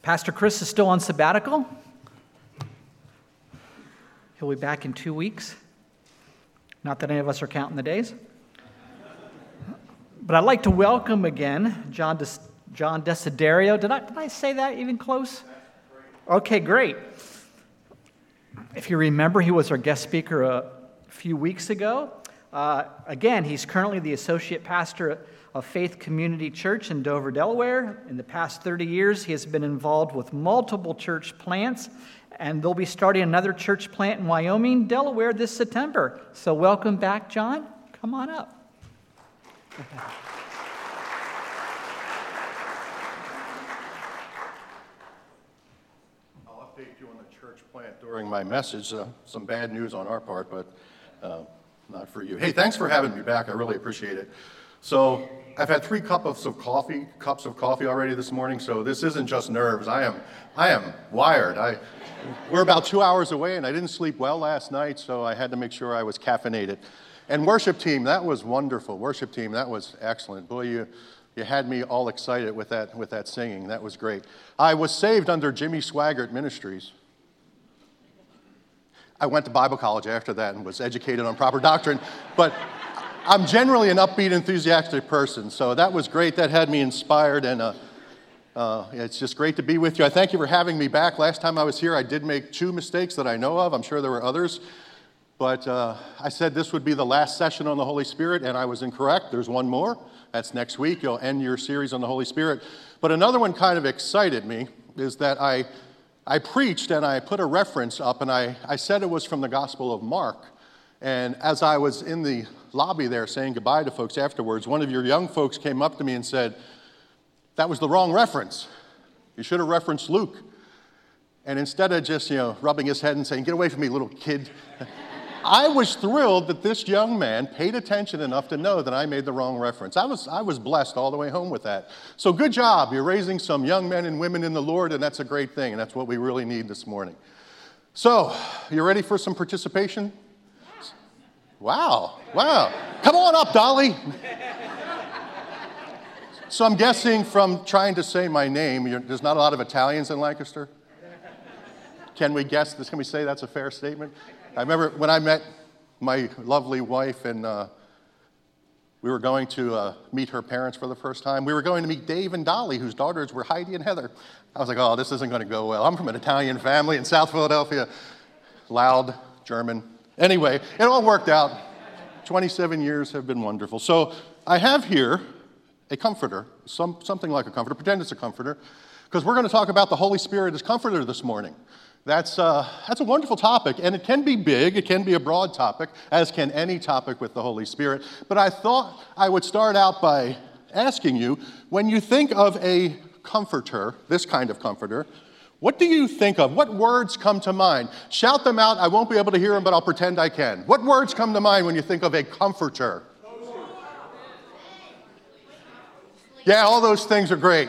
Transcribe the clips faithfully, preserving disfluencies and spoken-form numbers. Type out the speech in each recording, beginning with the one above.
Pastor Chris is still on sabbatical. He'll be back in two weeks. Not that any of us are counting the days. But I'd like to welcome again John Des- John Desiderio. Did I, did I say that even close? Okay, great. If you remember, he was our guest speaker a few weeks ago. Uh, again, he's currently the associate pastor of Faith Community Church in Dover, Delaware. In the past thirty years, he has been involved with multiple church plants, and they'll be starting another church plant in Wyoming, Delaware this September. So welcome back, John. Come on up. I'll update you on the church plant during my message. Uh, some bad news on our part, but uh, not for you. Hey, thanks for having me back. I really appreciate it. So I've had three cups of coffee, cups of coffee already this morning. So this isn't just nerves. I am, I am wired. I, we're about two hours away, and I didn't sleep well last night, so I had to make sure I was caffeinated. And worship team, that was wonderful. Worship team, that was excellent. Boy, you you had me all excited with that with that singing. That was great. I was saved under Jimmy Swaggart Ministries. I went to Bible college after that and was educated on proper doctrine, but I'm generally an upbeat, enthusiastic person, so that was great. That had me inspired, and uh, uh, it's just great to be with you. I thank you for having me back. Last time I was here, I did make two mistakes that I know of. I'm sure there were others, but uh, I said this would be the last session on the Holy Spirit, and I was incorrect. There's one more. That's next week. You'll end your series on the Holy Spirit. But another one kind of excited me is that I I preached, and I put a reference up, and I, I said it was from the Gospel of Mark. And as I was in the lobby there saying goodbye to folks afterwards, one of your young folks came up to me and said, that was the wrong reference. You should have referenced Luke. And instead of just, you know, rubbing his head and saying, get away from me, little kid, I was thrilled that this young man paid attention enough to know that I made the wrong reference. I was, I was blessed all the way home with that. So good job. You're raising some young men and women in the Lord, and that's a great thing, and that's what we really need this morning. So, you ready for some participation? Wow, wow. Come on up, Dolly. So I'm guessing from trying to say my name, there's not a lot of Italians in Lancaster? Can we guess this? Can we say that's a fair statement? I remember when I met my lovely wife and uh, we were going to uh, meet her parents for the first time. We were going to meet Dave and Dolly, whose daughters were Heidi and Heather. I was like, oh, this isn't going to go well. I'm from an Italian family in South Philadelphia. Loud, German. Anyway, it all worked out. twenty-seven years have been wonderful. So I have here a comforter, some, something like a comforter. Pretend it's a comforter, because we're going to talk about the Holy Spirit as comforter this morning. That's, uh, that's a wonderful topic, and it can be big, it can be a broad topic, as can any topic with the Holy Spirit. But I thought I would start out by asking you, when you think of a comforter, this kind of comforter, what do you think of? What words come to mind? Shout them out. I won't be able to hear them, but I'll pretend I can. What words come to mind when you think of a comforter? Yeah, all those things are great.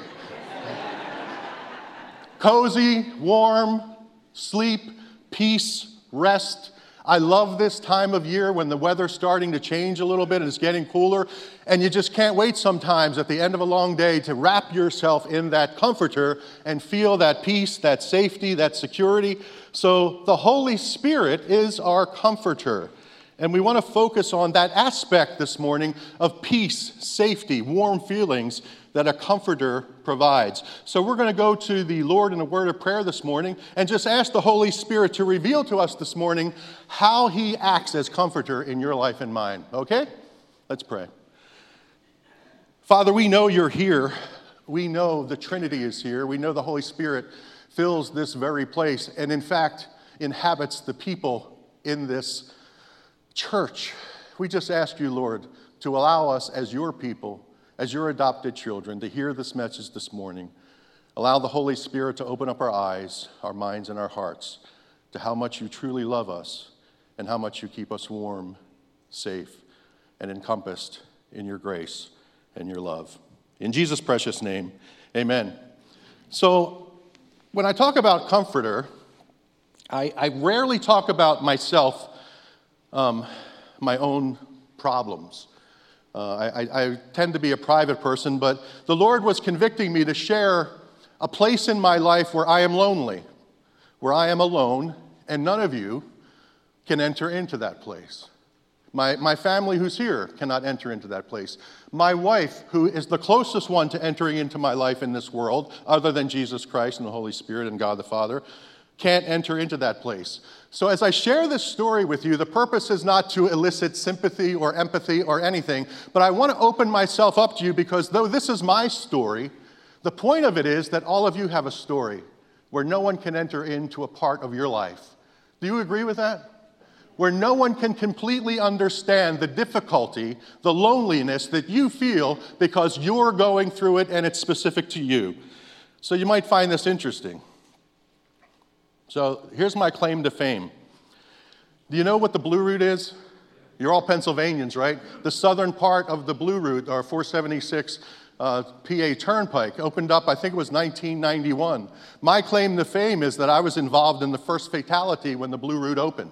Cozy, warm, sleep, peace, rest. I love this time of year when the weather's starting to change a little bit and it's getting cooler, and you just can't wait sometimes at the end of a long day to wrap yourself in that comforter and feel that peace, that safety, that security. So the Holy Spirit is our comforter, and we want to focus on that aspect this morning of peace, safety, warm feelings that a comforter provides. So we're going to go to the Lord in a word of prayer this morning and just ask the Holy Spirit to reveal to us this morning how he acts as comforter in your life and mine. Okay? Let's pray. Father, we know you're here. We know the Trinity is here. We know the Holy Spirit fills this very place and, in fact, inhabits the people in this church. We just ask you, Lord, to allow us as your people, as your adopted children, to hear this message this morning. Allow the Holy Spirit to open up our eyes, our minds, and our hearts to how much you truly love us and how much you keep us warm, safe, and encompassed in your grace and your love. In Jesus' precious name, amen. So when I talk about comforter, I, I rarely talk about myself, um, my own problems. Uh, I, I tend to be a private person, but the Lord was convicting me to share a place in my life where I am lonely, where I am alone, and none of you can enter into that place. My, my family who's here cannot enter into that place. My wife, who is the closest one to entering into my life in this world, other than Jesus Christ and the Holy Spirit and God the Father, can't enter into that place. So as I share this story with you, the purpose is not to elicit sympathy or empathy or anything, but I want to open myself up to you because though this is my story, the point of it is that all of you have a story where no one can enter into a part of your life. Do you agree with that? Where no one can completely understand the difficulty, the loneliness that you feel because you're going through it and it's specific to you. So you might find this interesting. So here's my claim to fame. Do you know what the Blue Route is? You're all Pennsylvanians, right? The southern part of the Blue Route, or four seventy-six uh, P A Turnpike, opened up, I think it was nineteen ninety-one. My claim to fame is that I was involved in the first fatality when the Blue Route opened.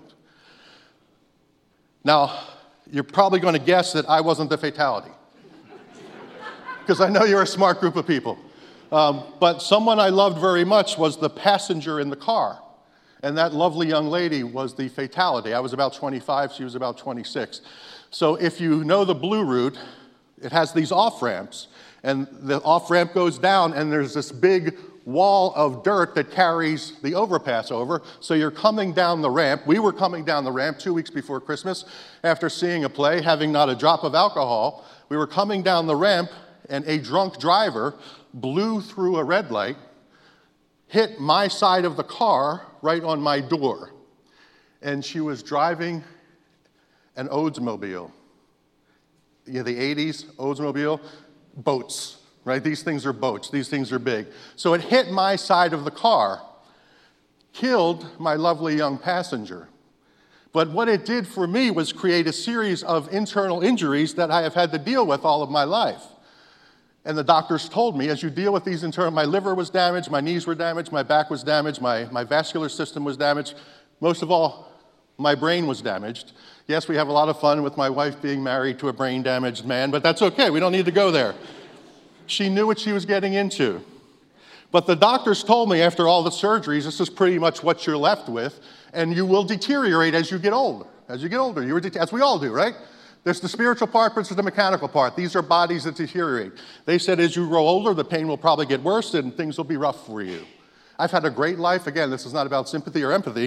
Now, you're probably going to guess that I wasn't the fatality, because I know you're a smart group of people. Um, but someone I loved very much was the passenger in the car, and that lovely young lady was the fatality. I was about twenty-five, she was about twenty-six. So if you know the Blue Route, it has these off-ramps, and the off-ramp goes down, and there's this big wall of dirt that carries the overpass over. So you're coming down the ramp. We were coming down the ramp two weeks before Christmas after seeing a play, having not a drop of alcohol. We were coming down the ramp, and a drunk driver blew through a red light, hit my side of the car right on my door. And she was driving an Oldsmobile. Yeah, the eighties Oldsmobile, boats. Right? These things are boats. These things are big. So it hit my side of the car, killed my lovely young passenger. But what it did for me was create a series of internal injuries that I have had to deal with all of my life. And the doctors told me, as you deal with these internal, my liver was damaged, my knees were damaged, my back was damaged, my, my vascular system was damaged. Most of all, my brain was damaged. Yes, we have a lot of fun with my wife being married to a brain-damaged man, but that's okay. We don't need to go there. She knew what she was getting into. But the doctors told me after all the surgeries, this is pretty much what you're left with, and you will deteriorate as you get older. As you get older, you det- as we all do, right? There's the spiritual part, but there's the mechanical part. These are bodies that deteriorate. They said as you grow older, the pain will probably get worse and things will be rough for you. I've had a great life. Again, this is not about sympathy or empathy.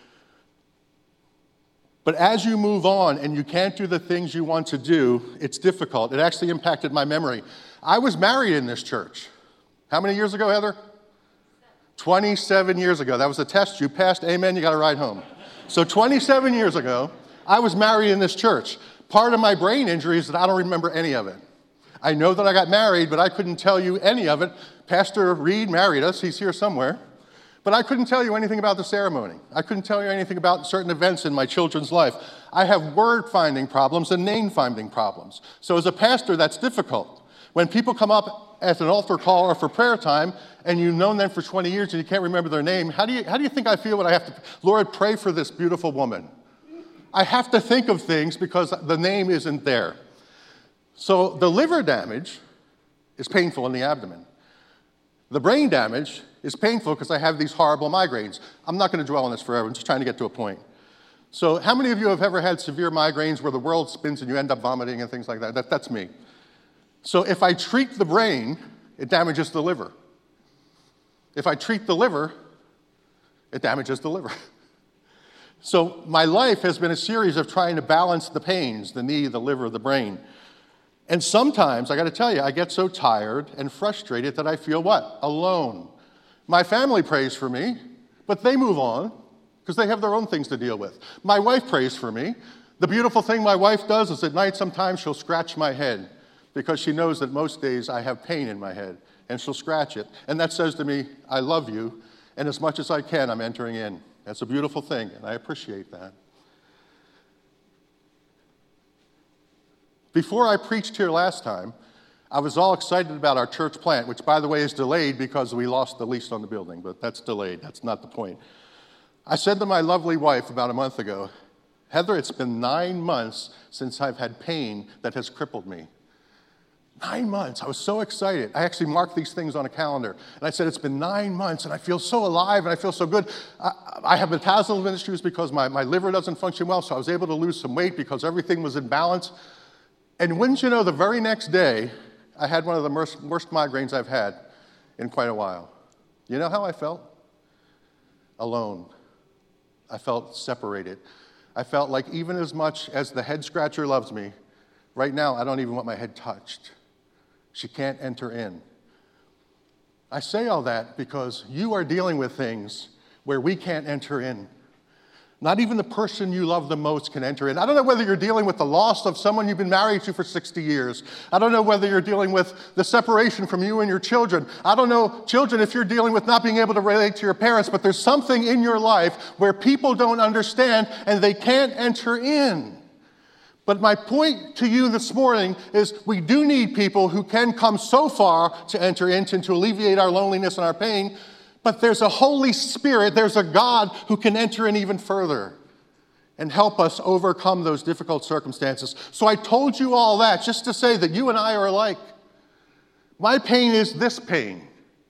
But as you move on and you can't do the things you want to do, it's difficult. It actually impacted my memory. I was married in this church. How many years ago, Heather? twenty-seven years ago. That was a test. You passed. Amen. You got a ride home. So twenty-seven years ago, I was married in this church. Part of my brain injury is that I don't remember any of it. I know that I got married, but I couldn't tell you any of it. Pastor Reed married us. He's here somewhere. But I couldn't tell you anything about the ceremony. I couldn't tell you anything about certain events in my children's life. I have word-finding problems and name-finding problems. So as a pastor, that's difficult. When people come up at an altar call or for prayer time, and you've known them for twenty years and you can't remember their name, how do you, how do you think I feel when I have to, Lord, pray for this beautiful woman? I have to think of things because the name isn't there. So the liver damage is painful in the abdomen. The brain damage is painful because I have these horrible migraines. I'm not going to dwell on this forever. I'm just trying to get to a point. So how many of you have ever had severe migraines where the world spins and you end up vomiting and things like that? that that's me. So if I treat the brain, it damages the liver. If I treat the liver, it damages the liver. So my life has been a series of trying to balance the pains, the knee, the liver, the brain. And sometimes, I got to tell you, I get so tired and frustrated that I feel what? Alone. My family prays for me, but they move on because they have their own things to deal with. My wife prays for me. The beautiful thing my wife does is at night sometimes she'll scratch my head because she knows that most days I have pain in my head, and she'll scratch it. And that says to me, I love you, and as much as I can, I'm entering in. That's a beautiful thing, and I appreciate that. Before I preached here last time, I was all excited about our church plant, which, by the way, is delayed because we lost the lease on the building, but that's delayed. That's not the point. I said to my lovely wife about a month ago, Heather, it's been nine months since I've had pain that has crippled me. Nine months. I was so excited. I actually marked these things on a calendar. And I said, it's been nine months, and I feel so alive, and I feel so good. I, I have intestinal issues because my, my liver doesn't function well, so I was able to lose some weight because everything was in balance. And wouldn't you know, the very next day, I had one of the worst, worst migraines I've had in quite a while. You know how I felt? Alone. I felt separated. I felt like even as much as the head scratcher loves me, right now I don't even want my head touched. She can't enter in. I say all that because you are dealing with things where we can't enter in. Not even the person you love the most can enter in. I don't know whether you're dealing with the loss of someone you've been married to for sixty years. I don't know whether you're dealing with the separation from you and your children. I don't know, children, if you're dealing with not being able to relate to your parents, but there's something in your life where people don't understand and they can't enter in. But my point to you this morning is we do need people who can come so far to enter into and to alleviate our loneliness and our pain, but there's a Holy Spirit, there's a God who can enter in even further and help us overcome those difficult circumstances. So I told you all that just to say that you and I are alike. My pain is this pain.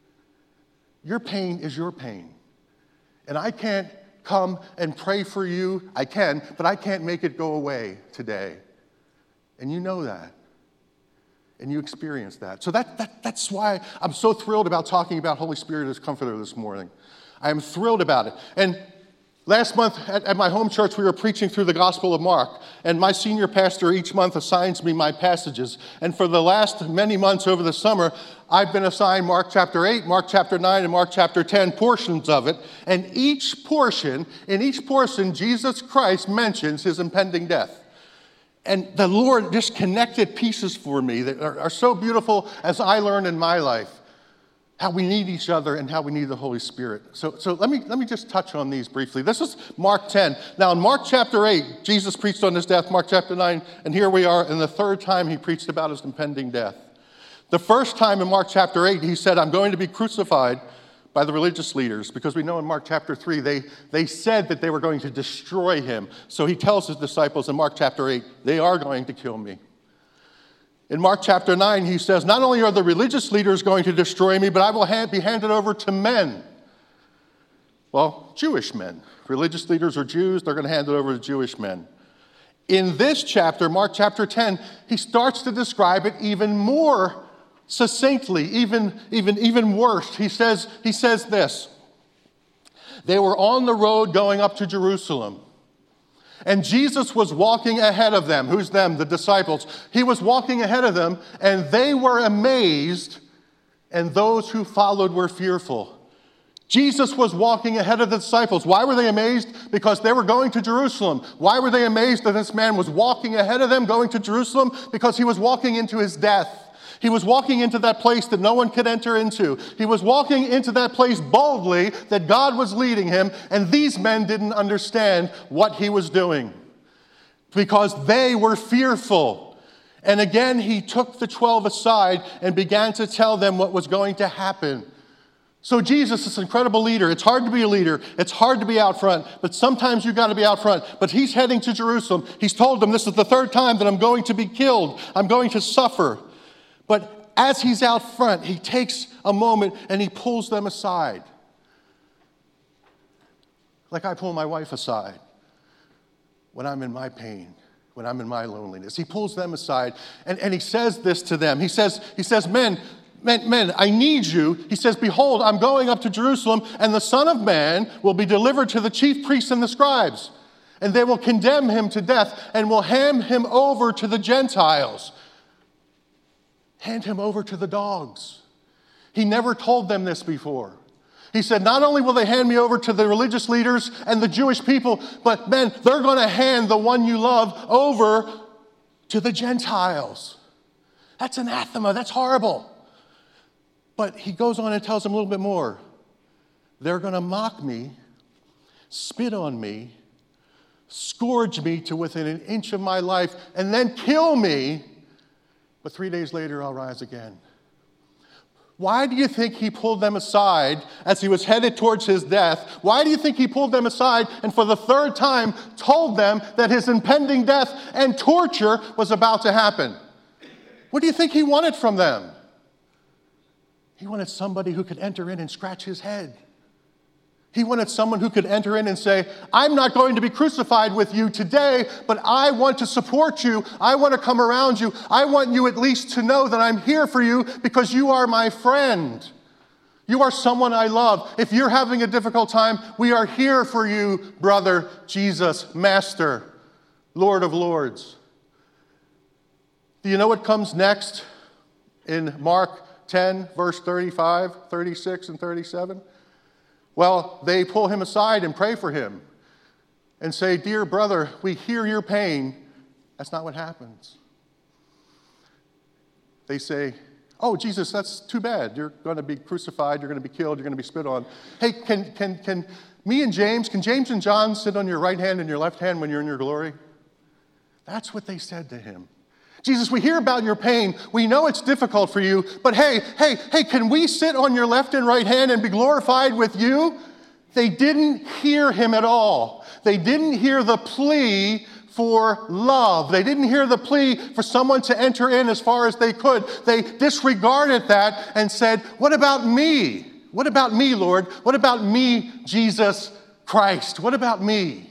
Your pain is your pain. And I can't come and pray for you. I can, but I can't make it go away today. And you know that. And you experience that. So that, that that's why I'm so thrilled about talking about Holy Spirit as Comforter this morning. I am thrilled about it. And last month at, at my home church, we were preaching through the Gospel of Mark. And my senior pastor each month assigns me my passages. And for the last many months over the summer, I've been assigned Mark chapter eight, Mark chapter nine, and Mark chapter ten, portions of it. And each portion, in each portion, Jesus Christ mentions his impending death. And the Lord just connected pieces for me that are, are so beautiful as I learned in my life, how we need each other and how we need the Holy Spirit. So, so let me, let me just touch on these briefly. This is Mark ten. Now, in Mark chapter eight, Jesus preached on his death, Mark chapter nine, and here we are in the third time he preached about his impending death. The first time in Mark chapter eight, he said, I'm going to be crucified by the religious leaders, because we know in Mark chapter three, they, they said that they were going to destroy him. So he tells his disciples in Mark chapter eight, they are going to kill me. In Mark chapter nine, he says, not only are the religious leaders going to destroy me, but I will hand, be handed over to men. Well, Jewish men. Religious leaders are Jews, they're going to hand it over to Jewish men. In this chapter, Mark chapter ten, he starts to describe it even more succinctly, even, even, even worse. He says, he says this. They were on the road going up to Jerusalem. And Jesus was walking ahead of them. Who's them? The disciples. He was walking ahead of them, and they were amazed, and those who followed were fearful. Jesus was walking ahead of the disciples. Why were they amazed? Because they were going to Jerusalem. Why were they amazed that this man was walking ahead of them, going to Jerusalem? Because he was walking into his death. He was walking into that place that no one could enter into. He was walking into that place boldly that God was leading him, and these men didn't understand what he was doing because they were fearful. And again, he took the twelve aside and began to tell them what was going to happen. So Jesus, this incredible leader, it's hard to be a leader. It's hard to be out front, but sometimes you've got to be out front. But he's heading to Jerusalem. He's told them, this is the third time that I'm going to be killed. I'm going to suffer. But as he's out front, he takes a moment and he pulls them aside. Like I pull my wife aside when I'm in my pain, when I'm in my loneliness. He pulls them aside and, and he says this to them. He says, he says, men, men, men, I need you. He says, behold, I'm going up to Jerusalem, and the Son of Man will be delivered to the chief priests and the scribes. And they will condemn him to death and will hand him over to the Gentiles. Hand him over to the dogs. He never told them this before. He said, not only will they hand me over to the religious leaders and the Jewish people, but men, they're going to hand the one you love over to the Gentiles. That's anathema. That's horrible. But he goes on and tells them a little bit more. They're going to mock me, spit on me, scourge me to within an inch of my life, and then kill me. But three days later, I'll rise again. Why do you think he pulled them aside as he was headed towards his death? Why do you think he pulled them aside and for the third time told them that his impending death and torture was about to happen? What do you think he wanted from them? He wanted somebody who could enter in and scratch his head. He wanted someone who could enter in and say, I'm not going to be crucified with you today, but I want to support you. I want to come around you. I want you at least to know that I'm here for you because you are my friend. You are someone I love. If you're having a difficult time, we are here for you, brother, Jesus, Master, Lord of Lords. Do you know what comes next in Mark ten, verse thirty-five, thirty-six, and thirty-seven? Well, they pull him aside and pray for him and say, dear brother, we hear your pain. That's not what happens. They say, oh, Jesus, that's too bad. You're going to be crucified. You're going to be killed. You're going to be spit on. Hey, can, can, can me and James, can James and John sit on your right hand and your left hand when you're in your glory? That's what they said to him. Jesus, we hear about your pain. We know it's difficult for you, but hey, hey, hey, can we sit on your left and right hand and be glorified with you? They didn't hear him at all. They didn't hear the plea for love. They didn't hear the plea for someone to enter in as far as they could. They disregarded that and said, what about me? What about me, Lord? What about me, Jesus Christ? What about me?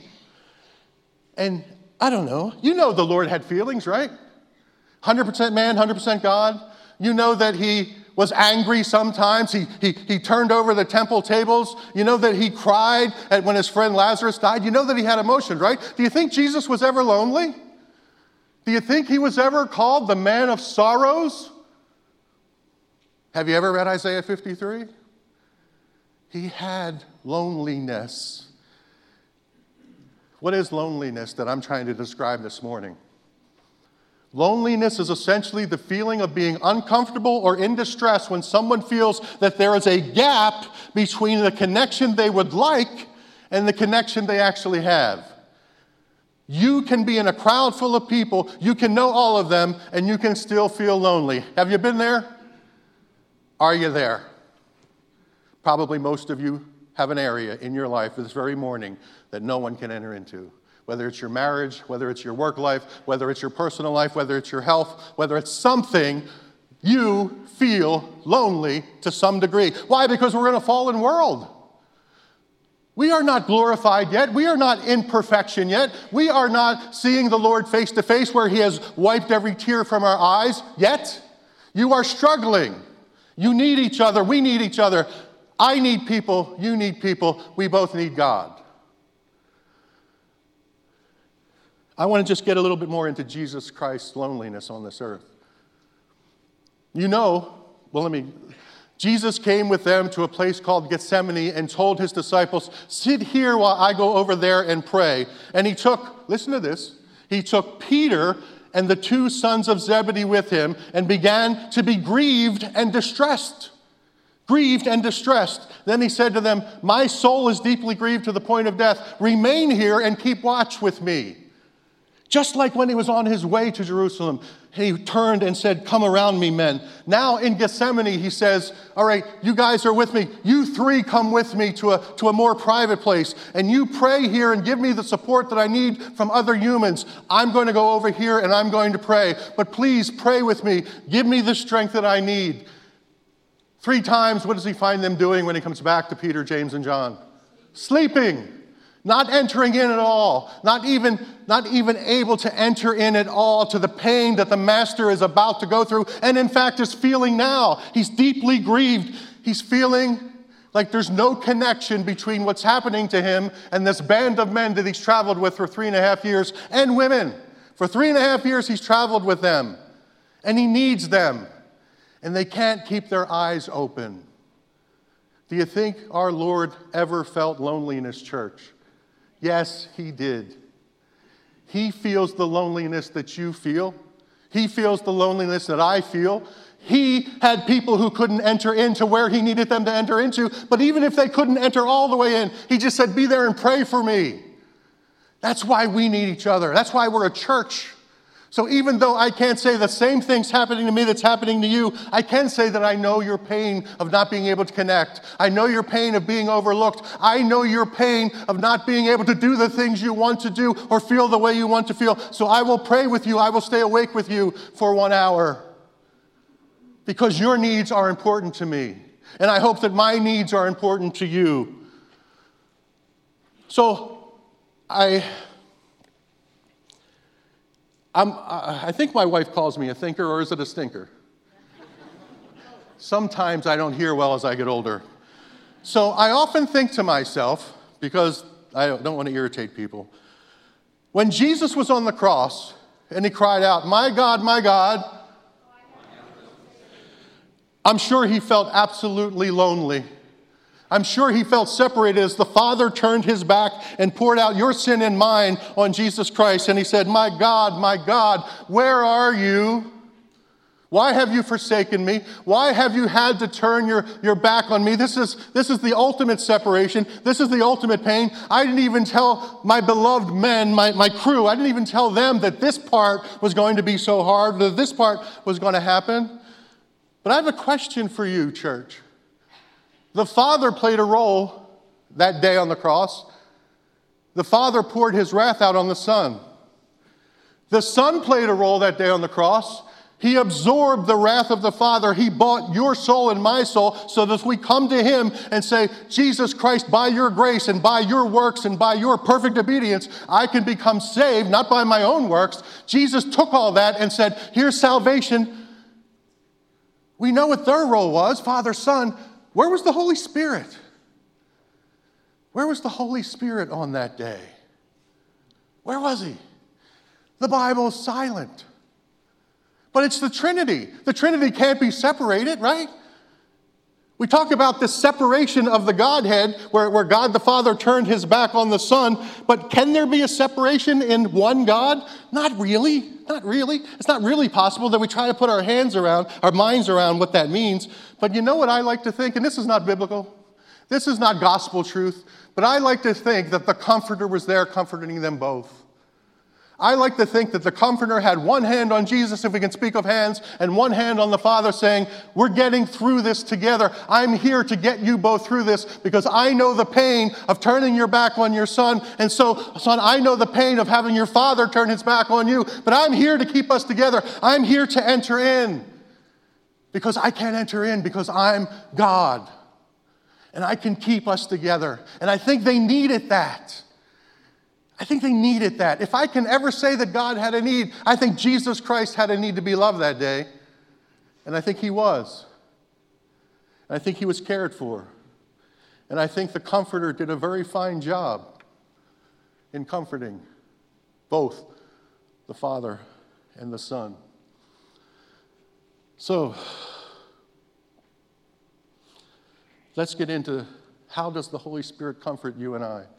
And I don't know. You know the Lord had feelings, right? one hundred percent man, one hundred percent God. You know that he was angry sometimes. He, he, he turned over the temple tables. You know that he cried at when his friend Lazarus died. You know that he had emotions, right? Do you think Jesus was ever lonely? Do you think he was ever called the man of sorrows? Have you ever read Isaiah fifty-three? He had loneliness. What is loneliness that I'm trying to describe this morning? Loneliness is essentially the feeling of being uncomfortable or in distress when someone feels that there is a gap between the connection they would like and the connection they actually have. You can be in a crowd full of people, you can know all of them, and you can still feel lonely. Have you been there? Are you there? Probably most of you have an area in your life this very morning that no one can enter into. Whether it's your marriage, whether it's your work life, whether it's your personal life, whether it's your health, whether it's something, you feel lonely to some degree. Why? Because we're in a fallen world. We are not glorified yet. We are not in perfection yet. We are not seeing the Lord face to face where he has wiped every tear from our eyes yet. You are struggling. You need each other. We need each other. I need people. You need people. We both need God. I want to just get a little bit more into Jesus Christ's loneliness on this earth. You know, well, let me, Jesus came with them to a place called Gethsemane and told his disciples, sit here while I go over there and pray. And he took, listen to this, he took Peter and the two sons of Zebedee with him and began to be grieved and distressed. Grieved and distressed. Then he said to them, my soul is deeply grieved to the point of death. Remain here and keep watch with me. Just like when he was on his way to Jerusalem, he turned and said, come around me, men. Now in Gethsemane, he says, all right, you guys are with me. You three come with me to a, to a more private place. And you pray here and give me the support that I need from other humans. I'm going to go over here and I'm going to pray. But please pray with me. Give me the strength that I need. Three times, what does he find them doing when he comes back to Peter, James, and John? Sleeping. Not entering in at all, not even, not even able to enter in at all to the pain that the master is about to go through, and in fact is feeling now. He's deeply grieved. He's feeling like there's no connection between what's happening to him and this band of men that he's traveled with for three and a half years, and women. For three and a half years he's traveled with them, and he needs them, and they can't keep their eyes open. Do you think our Lord ever felt loneliness, church? Yes, he did. He feels the loneliness that you feel. He feels the loneliness that I feel. He had people who couldn't enter into where he needed them to enter into, but even if they couldn't enter all the way in, he just said, be there and pray for me. That's why we need each other. That's why we're a church. So even though I can't say the same thing's happening to me that's happening to you, I can say that I know your pain of not being able to connect. I know your pain of being overlooked. I know your pain of not being able to do the things you want to do or feel the way you want to feel. So I will pray with you. I will stay awake with you for one hour. because your needs are important to me. And I hope that my needs are important to you. So I, I'm, I think my wife calls me a thinker, or is it a stinker? Sometimes I don't hear well as I get older. So I often think to myself, because I don't want to irritate people, when Jesus was on the cross and he cried out, "My God, my God," I'm sure he felt absolutely lonely. I'm sure he felt separated as the Father turned his back and poured out your sin and mine on Jesus Christ. And he said, "My God, my God, where are you? Why have you forsaken me? Why have you had to turn your, your back on me? This is, this is the ultimate separation. This is the ultimate pain. I didn't even tell my beloved men, my, my crew, I didn't even tell them that this part was going to be so hard, that this part was going to happen." But I have a question for you, church. The Father played a role that day on the cross. The Father poured his wrath out on the Son. The Son played a role that day on the cross. He absorbed the wrath of the Father. He bought your soul and my soul so that if we come to him and say, "Jesus Christ, by your grace and by your works and by your perfect obedience, I can become saved, not by my own works." Jesus took all that and said, "Here's salvation." We know what their role was, Father, Son. Where was the Holy Spirit? Where was the Holy Spirit on that day? Where was he? The Bible is silent. But it's the Trinity. The Trinity can't be separated, right? We talk about the separation of the Godhead, where, where God the Father turned his back on the Son. But can there be a separation in one God? Not really. Not really. It's not really possible that we try to put our hands around, our minds around what that means. But you know what I like to think, and this is not biblical. This is not gospel truth. But I like to think that the Comforter was there comforting them both. I like to think that the Comforter had one hand on Jesus, if we can speak of hands, and one hand on the Father, saying, "We're getting through this together. I'm here to get you both through this because I know the pain of turning your back on your Son. And so, Son, I know the pain of having your Father turn his back on you. But I'm here to keep us together. I'm here to enter in because I can't enter in because I'm God. And I can keep us together." And I think they needed that. I think they needed that. If I can ever say that God had a need, I think Jesus Christ had a need to be loved that day. And I think he was. And I think he was cared for. And I think the Comforter did a very fine job in comforting both the Father and the Son. So, let's get into how does the Holy Spirit comfort you and I?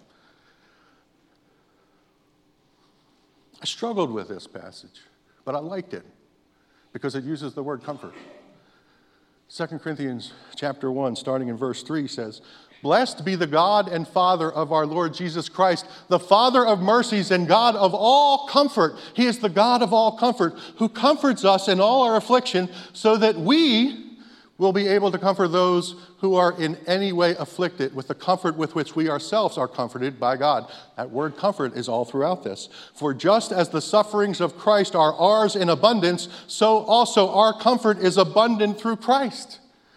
I struggled with this passage, but I liked it because it uses the word comfort. Second Corinthians chapter one, starting in verse three, says, "Blessed be the God and Father of our Lord Jesus Christ, the Father of mercies and God of all comfort." He is the God of all comfort, who comforts us in all our affliction, so that we will be able to comfort those who are in any way afflicted with the comfort with which we ourselves are comforted by God. That word comfort is all throughout this. "For just as the sufferings of Christ are ours in abundance, so also our comfort is abundant through Christ."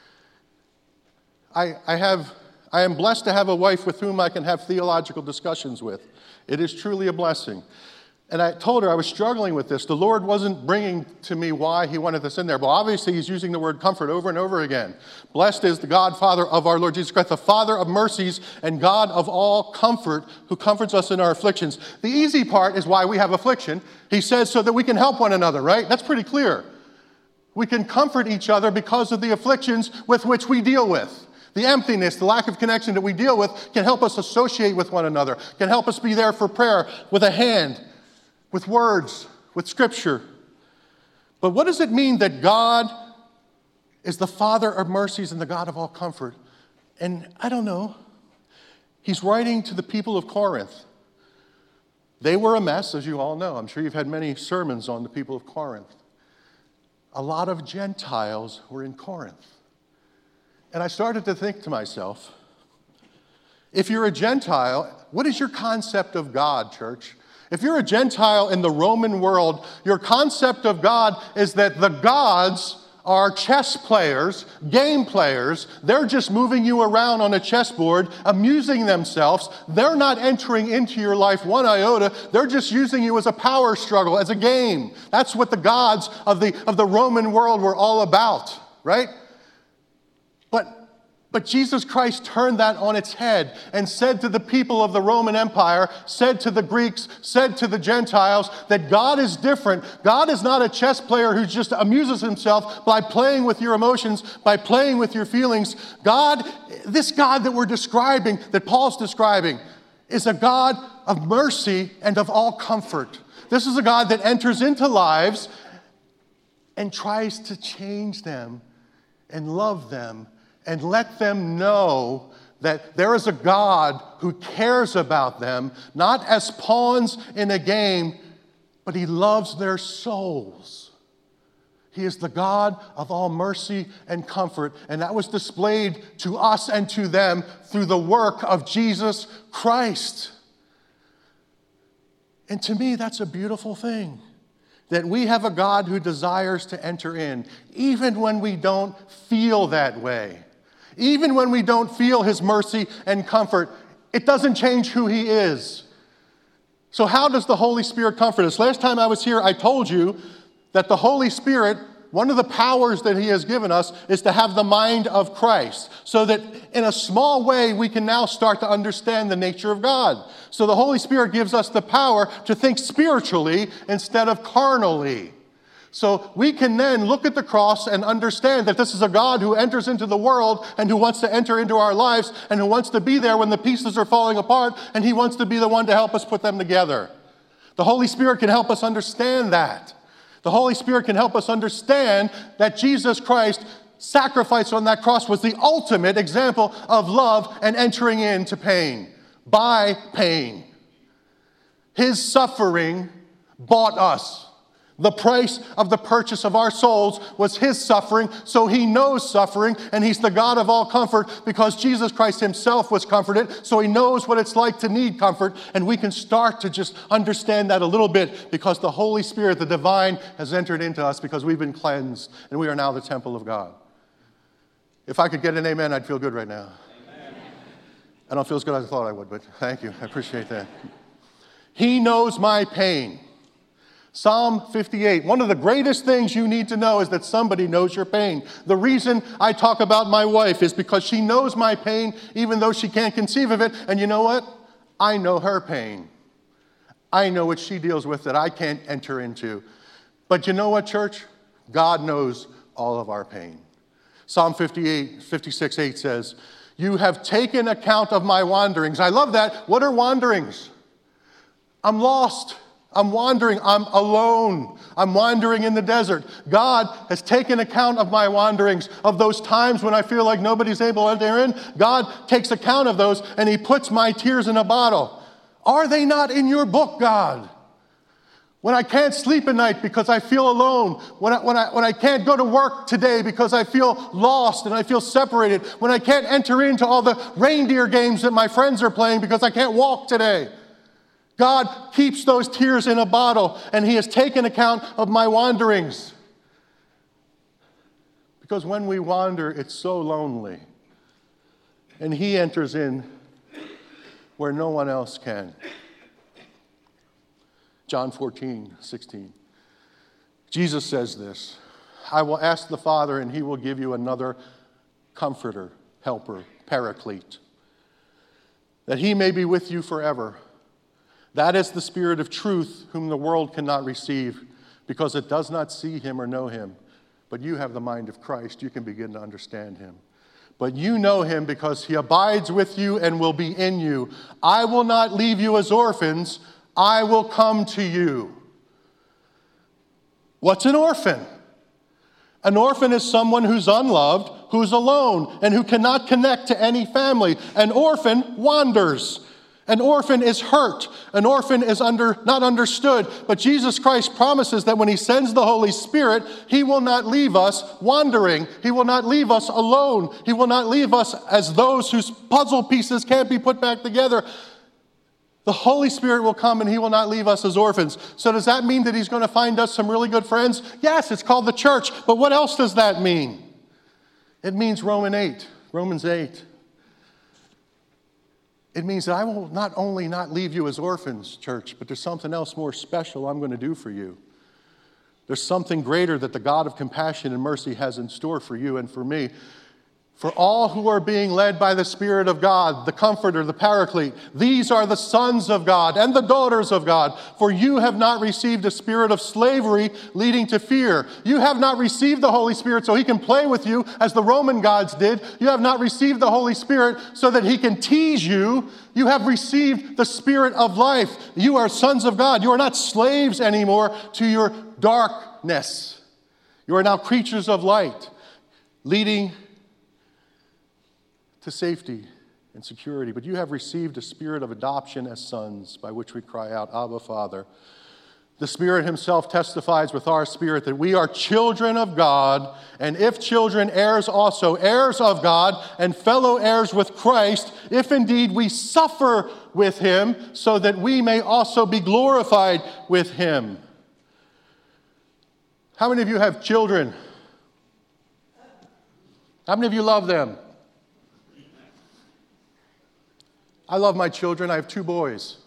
I, I have, I am blessed to have a wife with whom I can have theological discussions with. It is truly a blessing. And I told her I was struggling with this. The Lord wasn't bringing to me why he wanted this in there. But obviously he's using the word comfort over and over again. "Blessed is the God, Father of our Lord Jesus Christ, the Father of mercies and God of all comfort, who comforts us in our afflictions." The easy part is why we have affliction. He says so that we can help one another, right? That's pretty clear. We can comfort each other because of the afflictions with which we deal with. The emptiness, the lack of connection that we deal with can help us associate with one another, can help us be there for prayer with a hand, with words, with Scripture. But what does it mean that God is the Father of mercies and the God of all comfort? And I don't know. He's writing to the people of Corinth. They were a mess, as you all know. I'm sure you've had many sermons on the people of Corinth. A lot of Gentiles were in Corinth. And I started to think to myself, if you're a Gentile, what is your concept of God, church? If you're a Gentile in the Roman world, your concept of God is that the gods are chess players, game players. They're just moving you around on a chessboard, amusing themselves. They're not entering into your life one iota. They're just using you as a power struggle, as a game. That's what the gods of the, of the Roman world were all about, right? But But Jesus Christ turned that on its head and said to the people of the Roman Empire, said to the Greeks, said to the Gentiles, that God is different. God is not a chess player who just amuses himself by playing with your emotions, by playing with your feelings. God, this God that we're describing, that Paul's describing, is a God of mercy and of all comfort. This is a God that enters into lives and tries to change them and love them and let them know that there is a God who cares about them, not as pawns in a game, but he loves their souls. He is the God of all mercy and comfort, and that was displayed to us and to them through the work of Jesus Christ. And to me, that's a beautiful thing, that we have a God who desires to enter in, even when we don't feel that way. Even when we don't feel his mercy and comfort, it doesn't change who he is. So how does the Holy Spirit comfort us? Last time I was here, I told you that the Holy Spirit, one of the powers that he has given us is to have the mind of Christ, so that in a small way we can now start to understand the nature of God. So the Holy Spirit gives us the power to think spiritually instead of carnally. So we can then look at the cross and understand that this is a God who enters into the world and who wants to enter into our lives and who wants to be there when the pieces are falling apart, and he wants to be the one to help us put them together. The Holy Spirit can help us understand that. The Holy Spirit can help us understand that Jesus Christ's sacrifice on that cross was the ultimate example of love and entering into pain, by pain. His suffering bought us. The price of the purchase of our souls was his suffering, so he knows suffering, and he's the God of all comfort because Jesus Christ himself was comforted, so he knows what it's like to need comfort, and we can start to just understand that a little bit because the Holy Spirit, the divine, has entered into us because we've been cleansed, and we are now the temple of God. If I could get an amen, I'd feel good right now. Amen. I don't feel as good as I thought I would, but thank you. I appreciate that. He knows my pain. Psalm fifty-eight, one of the greatest things you need to know is that somebody knows your pain. The reason I talk about my wife is because she knows my pain even though she can't conceive of it. And you know what? I know her pain. I know what she deals with that I can't enter into. But you know what, church? God knows all of our pain. Psalm fifty-eight, fifty-six, eight says, "You have taken account of my wanderings." I love that. What are wanderings? I'm lost. I'm wandering. I'm alone. I'm wandering in the desert. God has taken account of my wanderings, of those times when I feel like nobody's able to enter in. God takes account of those, and he puts my tears in a bottle. Are they not in your book, God? When I can't sleep at night because I feel alone, when I, when I, when I can't go to work today because I feel lost and I feel separated, when I can't enter into all the reindeer games that my friends are playing because I can't walk today, God keeps those tears in a bottle, and he has taken account of my wanderings. Because when we wander, it's so lonely. And he enters in where no one else can. John fourteen, sixteen. Jesus says this, "I will ask the Father, and he will give you another comforter, helper, paraclete, that he may be with you forever. That is the Spirit of truth, whom the world cannot receive, because it does not see him or know him. But you have the mind of Christ. You can begin to understand him. But you know him because he abides with you and will be in you. I will not leave you as orphans. I will come to you." What's an orphan? An orphan is someone who's unloved, who's alone, and who cannot connect to any family. An orphan wanders. An orphan is hurt. An orphan is under, not understood. But Jesus Christ promises that when he sends the Holy Spirit, he will not leave us wandering. He will not leave us alone. He will not leave us as those whose puzzle pieces can't be put back together. The Holy Spirit will come and he will not leave us as orphans. So does that mean that he's going to find us some really good friends? Yes, it's called the church. But what else does that mean? It means Romans eight. Romans eight. It means that I will not only not leave you as orphans, church, but there's something else more special I'm going to do for you. There's something greater that the God of compassion and mercy has in store for you and for me. For all who are being led by the Spirit of God, the Comforter, the Paraclete, these are the sons of God and the daughters of God. For you have not received a spirit of slavery leading to fear. You have not received the Holy Spirit so he can play with you as the Roman gods did. You have not received the Holy Spirit so that he can tease you. You have received the Spirit of life. You are sons of God. You are not slaves anymore to your darkness. You are now creatures of light, leading to safety and security. But you have received a spirit of adoption as sons, by which we cry out, Abba, Father. The Spirit himself testifies with our spirit that we are children of God, and if children, heirs also, heirs of God, and fellow heirs with Christ, if indeed we suffer with him, so that we may also be glorified with him. How many of you have children? How many of you love them? I love my children. I have two boys.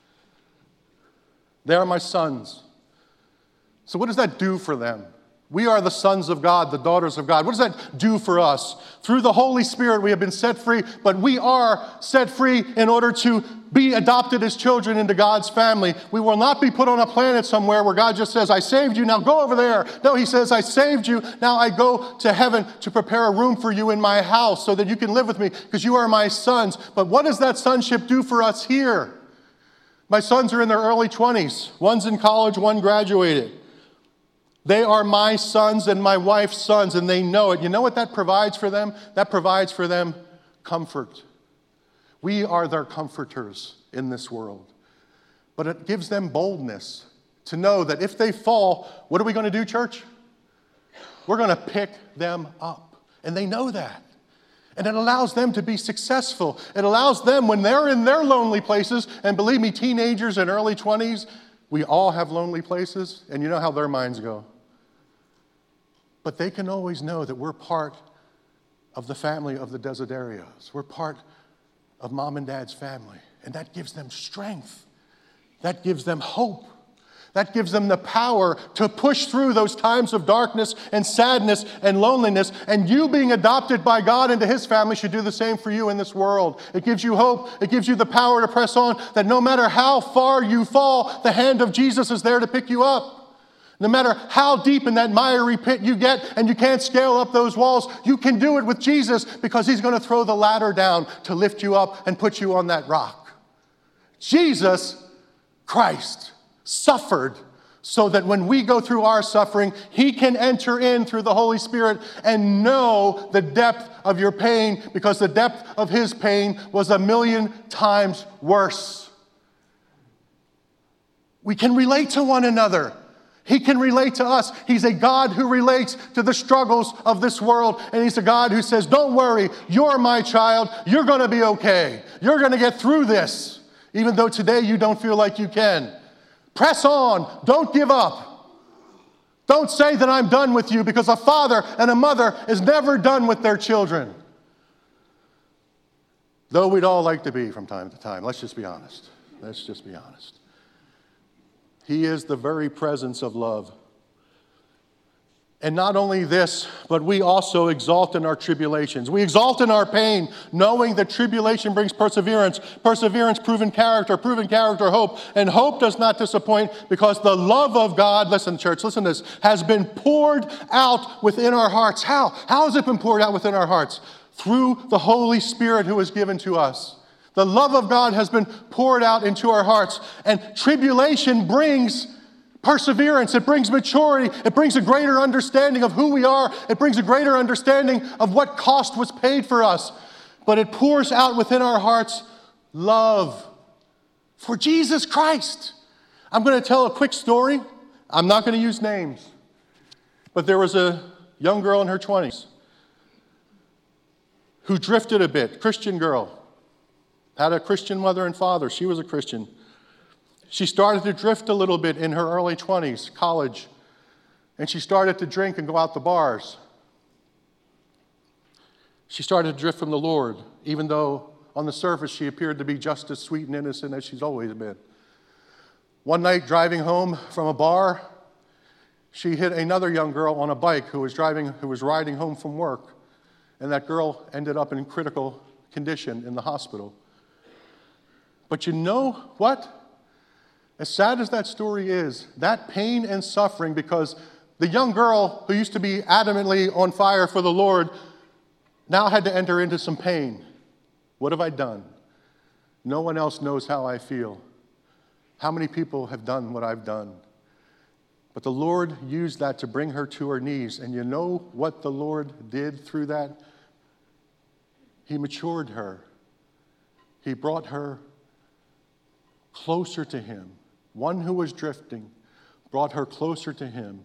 They are my sons. So what does that do for them? We are the sons of God, the daughters of God. What does that do for us? Through the Holy Spirit, we have been set free, but we are set free in order to be adopted as children into God's family. We will not be put on a planet somewhere where God just says, I saved you, now go over there. No, he says, I saved you, now I go to heaven to prepare a room for you in my house so that you can live with me because you are my sons. But what does that sonship do for us here? My sons are in their early twenties. One's in college, one graduated. They are my sons and my wife's sons, and they know it. You know what that provides for them? That provides for them comfort. We are their comforters in this world. But it gives them boldness to know that if they fall, what are we going to do, church? We're going to pick them up. And they know that. And it allows them to be successful. It allows them, when they're in their lonely places, and believe me, teenagers and early twenties, we all have lonely places, and you know how their minds go. But they can always know that we're part of the family of the Desiderios. We're part of mom and dad's family. And that gives them strength. That gives them hope. That gives them the power to push through those times of darkness and sadness and loneliness. And you being adopted by God into his family should do the same for you in this world. It gives you hope. It gives you the power to press on, that no matter how far you fall, the hand of Jesus is there to pick you up. No matter how deep in that miry pit you get and you can't scale up those walls, you can do it with Jesus because he's going to throw the ladder down to lift you up and put you on that rock. Jesus Christ suffered so that when we go through our suffering, he can enter in through the Holy Spirit and know the depth of your pain, because the depth of his pain was a million times worse. We can relate to one another. He can relate to us. He's a God who relates to the struggles of this world. And he's a God who says, don't worry, you're my child. You're going to be okay. You're going to get through this, even though today you don't feel like you can. Press on. Don't give up. Don't say that I'm done with you, because a father and a mother is never done with their children. Though we'd all like to be from time to time. Let's just be honest. Let's just be honest. He is the very presence of love. And not only this, but we also exalt in our tribulations. We exalt in our pain, knowing that tribulation brings perseverance. Perseverance, proven character. Proven character, hope. And hope does not disappoint, because the love of God, listen, church, listen to this, has been poured out within our hearts. How? How has it been poured out within our hearts? Through the Holy Spirit who is given to us. The love of God has been poured out into our hearts. And tribulation brings perseverance. It brings maturity. It brings a greater understanding of who we are. It brings a greater understanding of what cost was paid for us. But it pours out within our hearts love for Jesus Christ. I'm going to tell a quick story. I'm not going to use names. But there was a young girl in her twenties who drifted a bit, Christian girl. Had a Christian mother and father. She was a Christian. she started to drift a little bit in her early twenties, college, and she started to drink and go out to bars. She started to drift from the Lord, even though on the surface she appeared to be just as sweet and innocent as she's always been. One night, driving home from a bar, she hit another young girl on a bike who was driving, who was riding home from work, and that girl ended up in critical condition in the hospital. But you know what? As sad as that story is, that pain and suffering, because the young girl who used to be adamantly on fire for the Lord now had to enter into some pain. What have I done? No one else knows how I feel. How many people have done what I've done? But the Lord used that to bring her to her knees. And you know what the Lord did through that? He matured her. He brought her closer to Him. One who was drifting brought her closer to Him.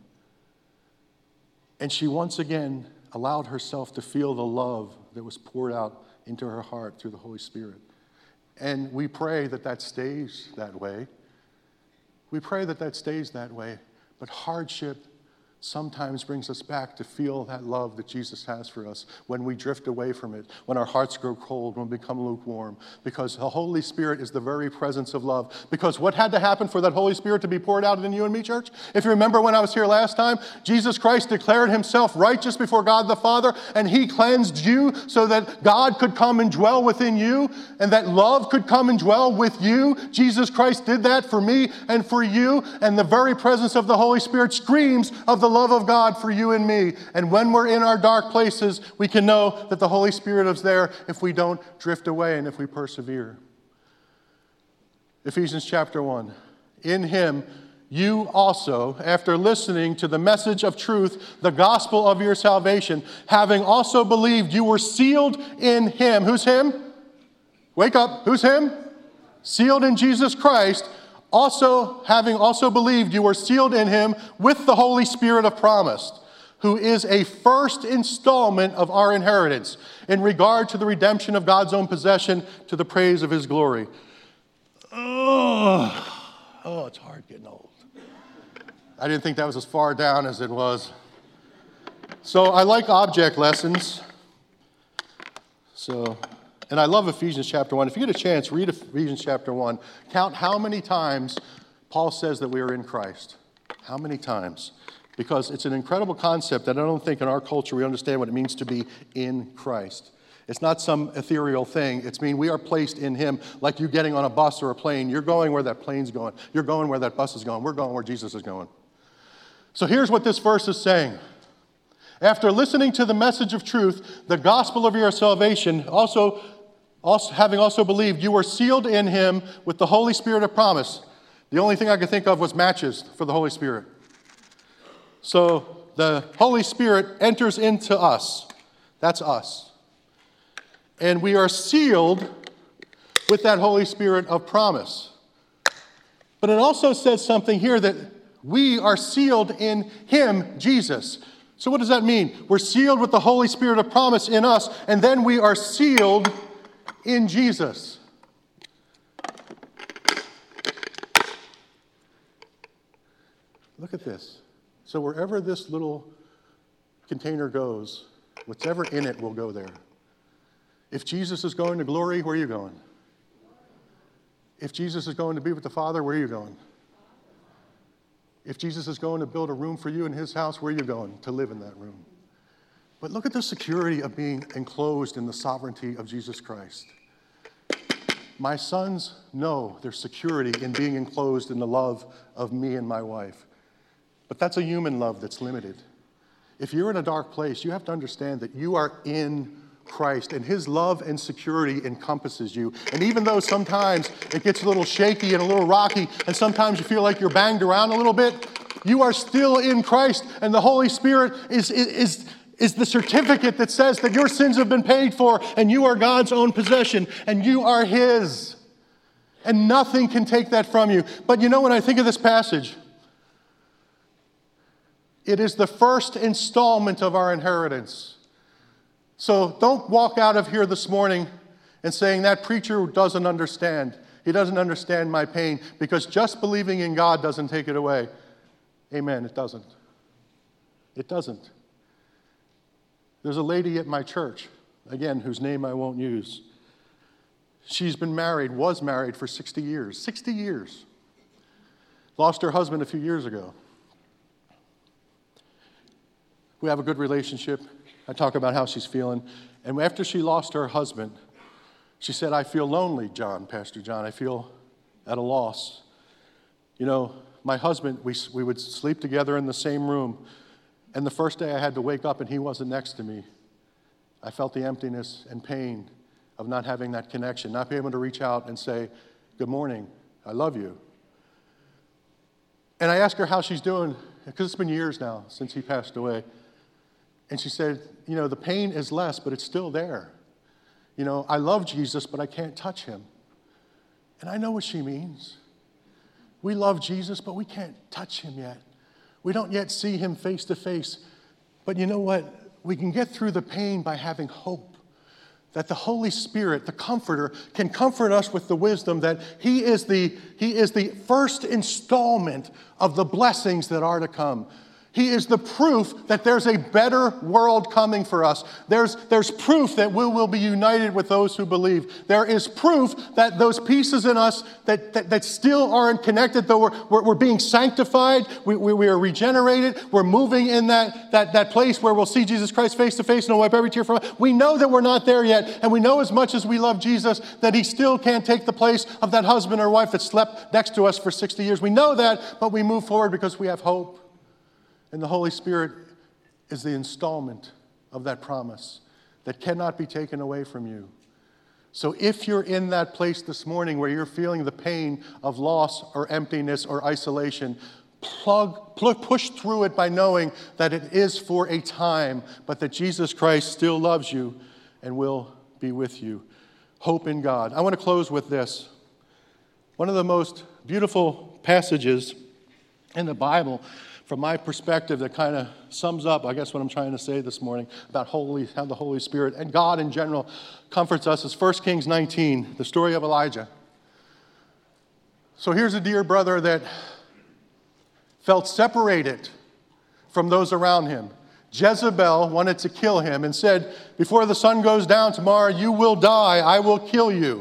And she once again allowed herself to feel the love that was poured out into her heart through the Holy Spirit. And we pray that that stays that way. We pray that that stays that way. But hardship sometimes brings us back to feel that love that Jesus has for us when we drift away from it, when our hearts grow cold, when we become lukewarm, because the Holy Spirit is the very presence of love. Because what had to happen for that Holy Spirit to be poured out in you and me, church? If you remember when I was here last time, Jesus Christ declared Himself righteous before God the Father, and He cleansed you so that God could come and dwell within you, and that love could come and dwell with you. Jesus Christ did that for me and for you, and the very presence of the Holy Spirit screams of the love of God for you and me. And when we're in our dark places, we can know that the Holy Spirit is there if we don't drift away and if we persevere. Ephesians chapter one. In Him, you also, after listening to the message of truth, the gospel of your salvation, having also believed, you were sealed in Him. Who's Him? Wake up. Who's Him? Sealed in Jesus Christ. Also, having also believed, you were sealed in Him with the Holy Spirit of promise, who is a first installment of our inheritance in regard to the redemption of God's own possession to the praise of His glory. Oh, oh, it's hard getting old. I didn't think that was as far down as it was. So I like object lessons. So... And I love Ephesians chapter one. If you get a chance, read Ephesians chapter one. Count how many times Paul says that we are in Christ. How many times? Because it's an incredible concept that I don't think in our culture we understand what it means to be in Christ. It's not some ethereal thing. It's mean we are placed in Him like you getting on a bus or a plane. You're going where that plane's going. You're going where that bus is going. We're going where Jesus is going. So here's what this verse is saying. After listening to the message of truth, the gospel of your salvation, also Also, having also believed, you were sealed in Him with the Holy Spirit of promise. The only thing I could think of was matches for the Holy Spirit. So the Holy Spirit enters into us. That's us. And we are sealed with that Holy Spirit of promise. But it also says something here that we are sealed in Him, Jesus. So what does that mean? We're sealed with the Holy Spirit of promise in us, and then we are sealed in Jesus. Look at this. So wherever this little container goes, whatever in it will go there. If Jesus is going to glory, where are you going? If Jesus is going to be with the Father, where are you going? If Jesus is going to build a room for you in His house, where are you going to live in that room? But look at the security of being enclosed in the sovereignty of Jesus Christ. My sons know there's security in being enclosed in the love of me and my wife. But that's a human love that's limited. If you're in a dark place, you have to understand that you are in Christ, and His love and security encompasses you. And even though sometimes it gets a little shaky and a little rocky, and sometimes you feel like you're banged around a little bit, you are still in Christ, and the Holy Spirit is, is, is is the certificate that says that your sins have been paid for and you are God's own possession and you are His. And nothing can take that from you. But you know, when I think of this passage, it is the first installment of our inheritance. So don't walk out of here this morning and saying that preacher doesn't understand. He doesn't understand my pain, because just believing in God doesn't take it away. Amen, it doesn't. It doesn't. There's a lady at my church, again, whose name I won't use. She's been married, was married for sixty years. sixty years. Lost her husband a few years ago. We have a good relationship. I talk about how she's feeling. And after she lost her husband, she said, I feel lonely, John, Pastor John. I feel at a loss. You know, my husband, we, we would sleep together in the same room. And the first day I had to wake up and he wasn't next to me. I felt the emptiness and pain of not having that connection, not being able to reach out and say, good morning, I love you. And I asked her how she's doing, because it's been years now since he passed away. And she said, you know, the pain is less, but it's still there. You know, I love Jesus, but I can't touch him. And I know what she means. We love Jesus, but we can't touch him yet. We don't yet see him face to face. But you know what? We can get through the pain by having hope. That the Holy Spirit, the Comforter, can comfort us with the wisdom that He is the, He is the first installment of the blessings that are to come. He is the proof that there's a better world coming for us. There's, there's proof that we will be united with those who believe. There is proof that those pieces in us that, that, that still aren't connected, though we're, we're, we're being sanctified, we, we, we are regenerated, we're moving in that, that, that place where we'll see Jesus Christ face to face and he'll wipe every tear from us. We know that we're not there yet, and we know as much as we love Jesus that he still can't take the place of that husband or wife that slept next to us for sixty years. We know that, but we move forward because we have hope. And the Holy Spirit is the installment of that promise that cannot be taken away from you. So if you're in that place this morning where you're feeling the pain of loss or emptiness or isolation, plug, plug, push through it by knowing that it is for a time, but that Jesus Christ still loves you and will be with you. Hope in God. I want to close with this. One of the most beautiful passages in the Bible, from my perspective, that kind of sums up, I guess, what I'm trying to say this morning about holy, how the Holy Spirit and God in general comforts us, is First Kings nineteen, the story of Elijah. So here's a dear brother that felt separated from those around him. Jezebel wanted to kill him and said, before the sun goes down tomorrow, you will die, I will kill you.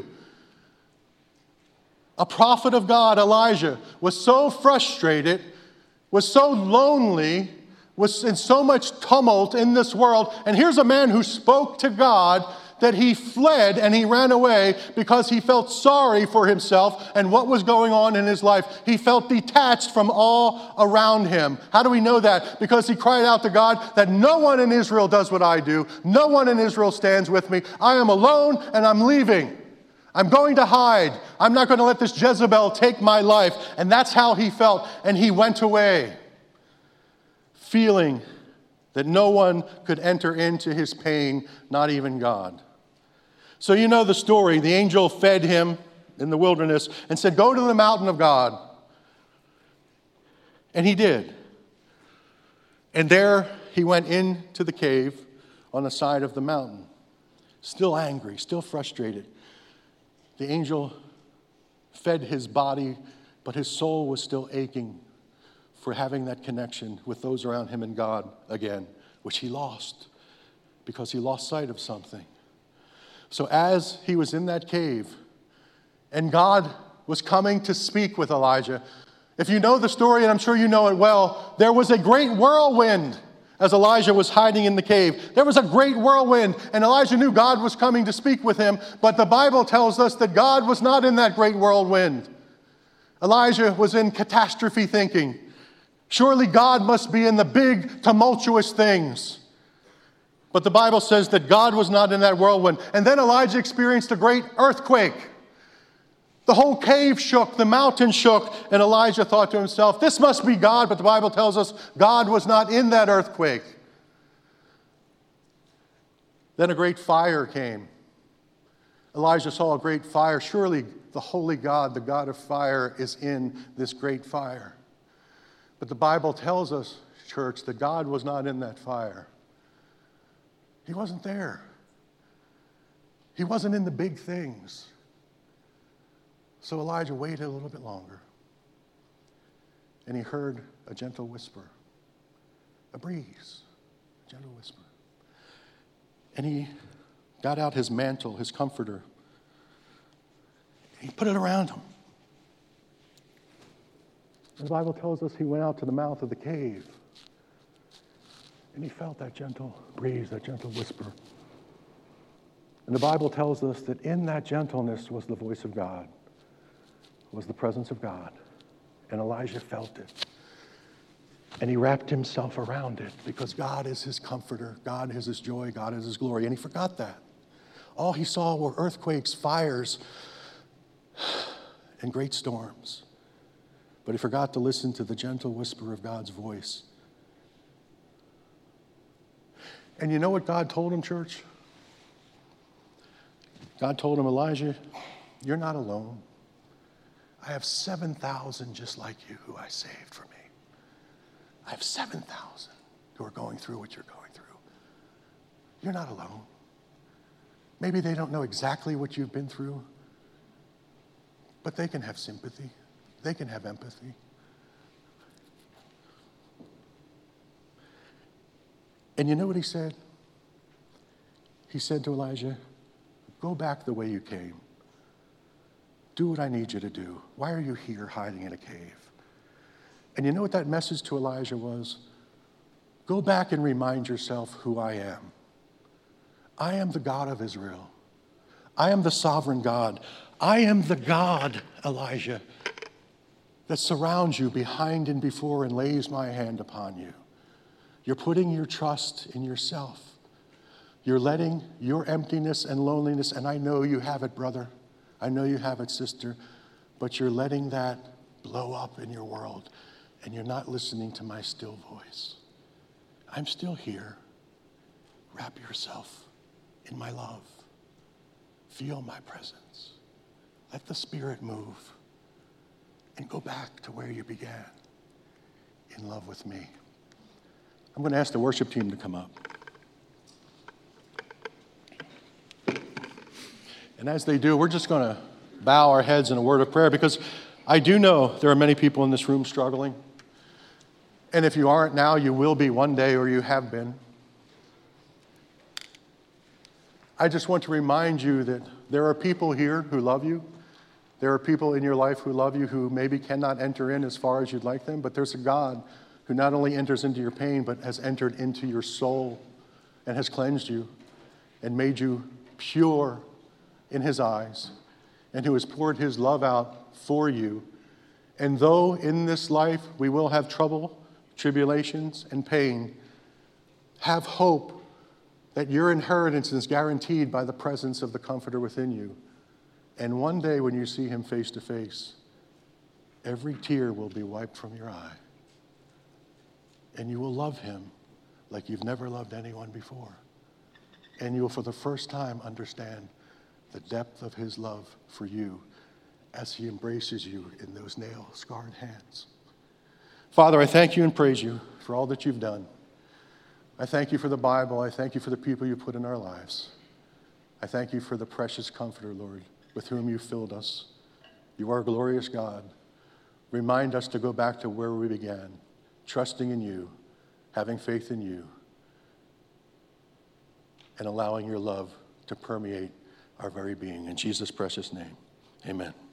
A prophet of God, Elijah, was so frustrated, was so lonely, was in so much tumult in this world. And here's a man who spoke to God that he fled and he ran away because he felt sorry for himself and what was going on in his life. He felt detached from all around him. How do we know that? Because he cried out to God that no one in Israel does what I do. No one in Israel stands with me. I am alone and I'm leaving. I'm going to hide. I'm not going to let this Jezebel take my life. And that's how he felt. And he went away, feeling that no one could enter into his pain, not even God. So you know the story. The angel fed him in the wilderness and said, go to the mountain of God. And he did. And there he went into the cave on the side of the mountain, still angry, still frustrated. The angel fed his body, but his soul was still aching for having that connection with those around him and God again, which he lost because he lost sight of something. So as he was in that cave, and God was coming to speak with Elijah, if you know the story, and I'm sure you know it well, there was a great whirlwind as Elijah was hiding in the cave. There was a great whirlwind, and Elijah knew God was coming to speak with him, but the Bible tells us that God was not in that great whirlwind. Elijah was in catastrophe thinking. Surely God must be in the big, tumultuous things. But the Bible says that God was not in that whirlwind. And then Elijah experienced a great earthquake. The whole cave shook, the mountain shook, and Elijah thought to himself, this must be God, but the Bible tells us God was not in that earthquake. Then a great fire came. Elijah saw a great fire. Surely the holy God, the God of fire, is in this great fire. But the Bible tells us, church, that God was not in that fire. He wasn't there. He wasn't in the big things. So Elijah waited a little bit longer. And he heard a gentle whisper, a breeze, a gentle whisper. And he got out his mantle, his comforter. He put it around him. And the Bible tells us he went out to the mouth of the cave. And he felt that gentle breeze, that gentle whisper. And the Bible tells us that in that gentleness was the voice of God, was the presence of God. And Elijah felt it. And he wrapped himself around it because God is his comforter. God is his joy. God is his glory. And he forgot that. All he saw were earthquakes, fires, and great storms. But he forgot to listen to the gentle whisper of God's voice. And you know what God told him, church? God told him, Elijah, you're not alone. I have seven thousand just like you who I saved for me. I have seven thousand who are going through what you're going through. You're not alone. Maybe they don't know exactly what you've been through, but they can have sympathy. They can have empathy. And you know what he said? He said to Elijah, go back the way you came. Do what I need you to do. Why are you here hiding in a cave? And you know what that message to Elijah was? Go back and remind yourself who I am. I am the God of Israel. I am the sovereign God. I am the God, Elijah, that surrounds you behind and before and lays my hand upon you. You're putting your trust in yourself. You're letting your emptiness and loneliness, and I know you have it, brother. I know you have it, sister, but you're letting that blow up in your world, and you're not listening to my still voice. I'm still here. Wrap yourself in my love. Feel my presence. Let the Spirit move, and go back to where you began, in love with me. I'm going to ask the worship team to come up. And as they do, we're just going to bow our heads in a word of prayer, because I do know there are many people in this room struggling. And if you aren't now, you will be one day, or you have been. I just want to remind you that there are people here who love you. There are people in your life who love you who maybe cannot enter in as far as you'd like them, but there's a God who not only enters into your pain, but has entered into your soul and has cleansed you and made you pure in his eyes, and who has poured his love out for you. And though in this life we will have trouble, tribulations, and pain, have hope that your inheritance is guaranteed by the presence of the Comforter within you. And one day when you see him face to face, every tear will be wiped from your eye. And you will love him like you've never loved anyone before. And you will for the first time understand the depth of his love for you as he embraces you in those nail-scarred hands. Father, I thank you and praise you for all that you've done. I thank you for the Bible. I thank you for the people you put in our lives. I thank you for the precious Comforter, Lord, with whom you filled us. You are a glorious God. Remind us to go back to where we began, trusting in you, having faith in you, and allowing your love to permeate our very being. In Jesus' precious name, amen.